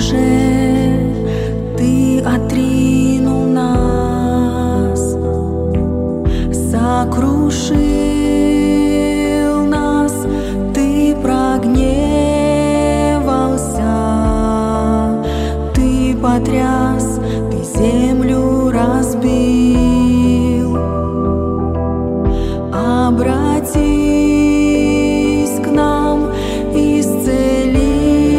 душе Ты отринул нас, сокрушил нас, Ты прогневался, Ты потряс, Ты землю разбил. Обратись к нам, исцели.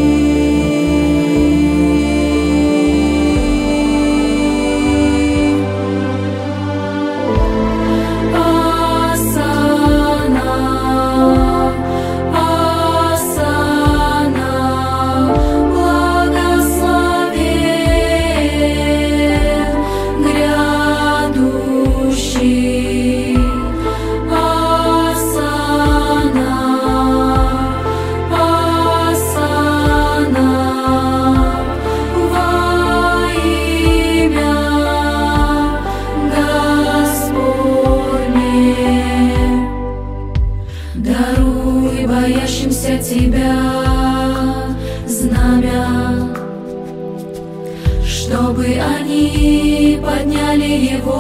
Даруй боящимся Тебя знамя, чтобы они подняли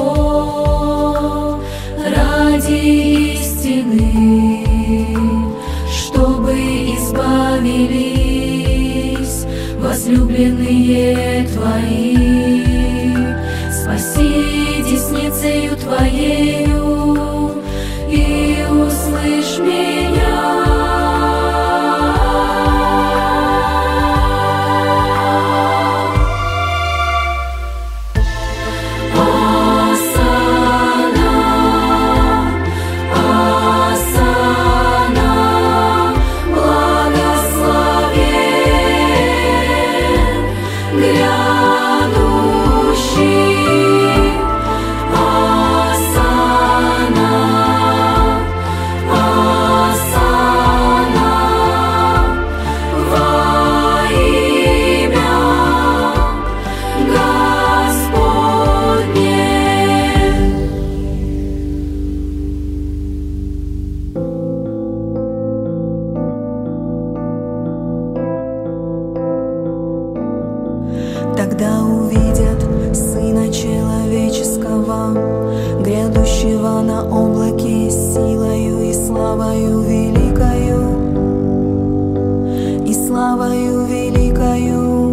его ради истины, чтобы избавились возлюбленные Твои. Спаси десницею Твоею и услышь меня. Осанна, Осанна, благословен грядущий. Тогда увидят Сына Человеческого, грядущего на облаке с силою и славою великою, и славою великою.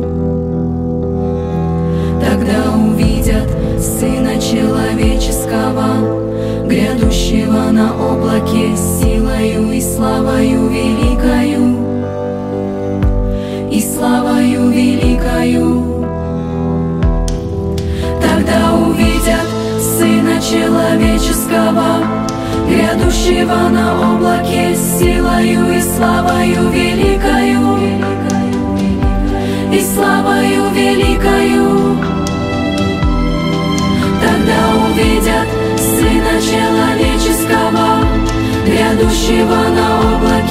Тогда увидят Сына Человеческого, грядущего на облаке с силою и славою великою, и славою великою. Тогда увидят Сына Человеческого, грядущего на облаке с силою и славою великою, и славою великою. Тогда увидят Сына Человеческого, грядущего на облаке